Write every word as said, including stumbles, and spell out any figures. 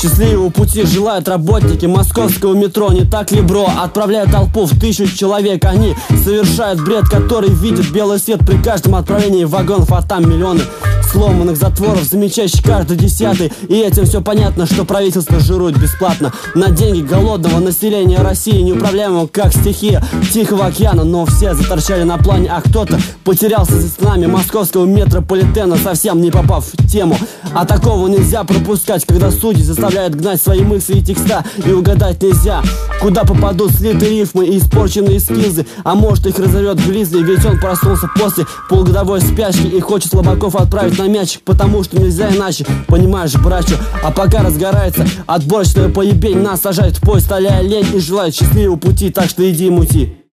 Счастливого пути желают работники московского метро. Не так ли, бро? Отправляют толпу в тысячу человек. Они совершают бред, который видит белый свет при каждом отправлении вагонов. А там миллионы сломанных затворов, замечающих каждый десятый. И этим все понятно, что правительство жирует бесплатно на деньги голодного населения России, неуправляемого как стихия Тихого океана. Но все заторчали на плане, а кто-то потерялся за стенами московского метрополитена, совсем не попав в тему. А такого нельзя пропускать, когда судьи заставляют гнать свои мысли и текста, и угадать нельзя, куда попадут слитые рифмы и испорченные эскизы. А может, их разорвет Гризли, ведь он проснулся после полугодовой спячки и хочет слабаков отправить на мячик, потому что нельзя иначе, понимаешь, братью. А пока разгорается отборочная поебень, нас сажают в поезд а-ля лень и желают счастливого пути, так что иди и мути.